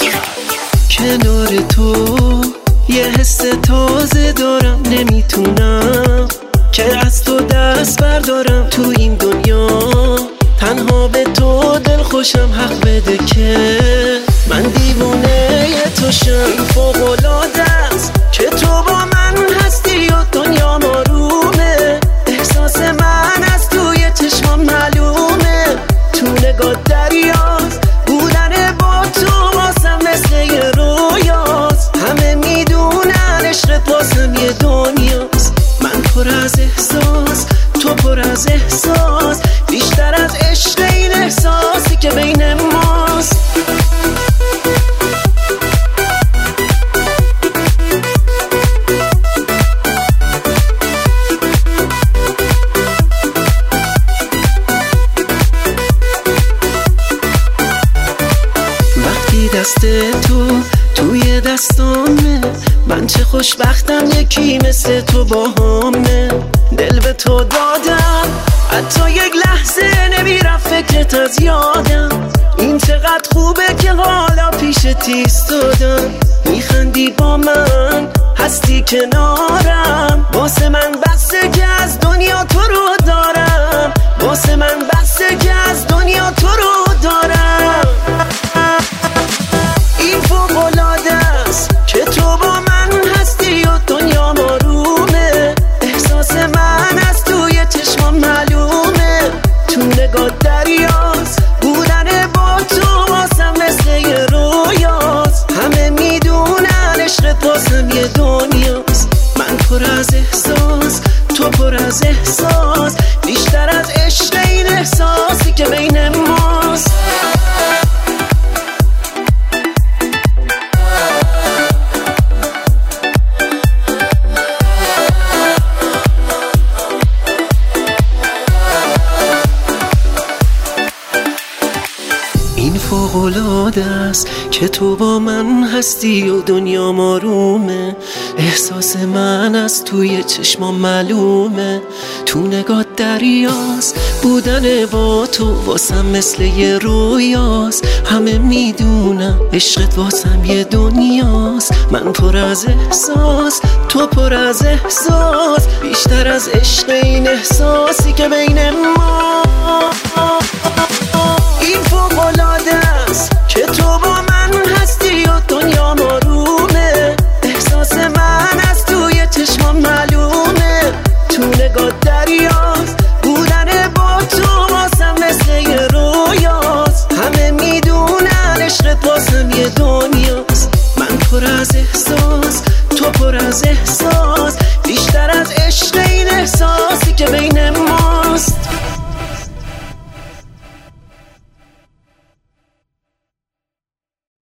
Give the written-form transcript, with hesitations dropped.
کنار تو یه حس تازه دارم، نمیتونم که از تو دست بردارم. تو این دنیا تنها به تو دل خوشم، حق بده که من دیوونه تو شم. فوق‌العاده است که تو با من هستی و دنیا آرومه. احساس من از توی چشمام معلومه، تو نگاه دریاست. بودن با تو واسم مثل یه رویاست. همه میدونن عشقت واسم یه دنیاست. من پر از احساس، تو پر از احساس، بیشتر از عشق این احساسی که بین ماست. وقتی دست تو توی دستامه، من چه خوشبختم یکی مثل تو باهامه. دل به تو دادم، حتی یک لحظه نمیرم فکرت از یادم. این چقدر خوبه که حالا پیشت ایستادم. میخندی با من، هستی کنارم. واسه من بسه که از دنیا تو رو دارم. واسه من بسه که از دنیا تو رو دارم. این فوق‌العاده است که تو با من هستی و دنیا آرومه. احساس من از توی چشمام معلومه، تو نگاه دریاست. بودن با تو واسم مثل یه رویاست. همه میدونن عشقت واسم یه دنیاست. من پر از احساس، تو پر از احساس، بیشتر از عشق این احساسی که بین ماست. این فوق‌العاده است که تو با من هستی و دنیا آرومه. احساس من از توی چشمام معلومه، تو نگاه دریاست. بودن با تو واسم مثل یه رویاست. همه میدونم عشقت واسم یه دنیاست. من پر از احساس، تو پر از احساس، بیشتر از عشق این احساسی که بین ما. این فوق‌العاده است که تو با من هستی و دنیا آرومه. احساس من از توی چشمام معلومه، تو نگاه دریاست. بودن با تو واسم مثل یه رویاست. همه میدونن عشقت واسم یه دنیاست. من پر از احساس، تو پر از احساس،